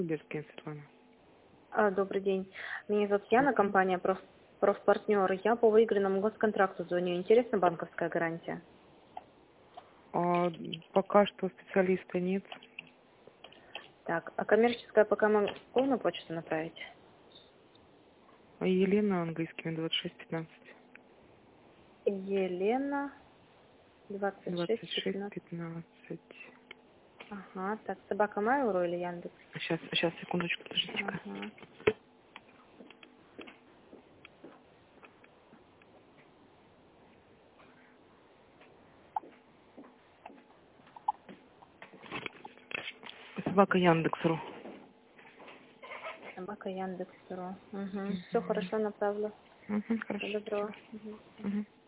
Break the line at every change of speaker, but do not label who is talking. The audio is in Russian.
Берская Светлана.
Добрый день. Меня зовут Яна, компания «Профпартнер». Я по выигранному госконтракту звоню. Интересна банковская гарантия?
Пока что специалиста нет.
Так, а коммерческая пока могу на почту направить?
Елена английскими 2615.
Елена,
26
2615.
15.
Ага, так, собака Mail.ru или Яндекс?
Сейчас, секундочку, подождите-ка.
Ага.
Собака Яндекс.ру.
Собака Яндекс.ру. Угу. Все хорошо, направлю.
Хорошо.
Всего доброго. Угу.
Мгм.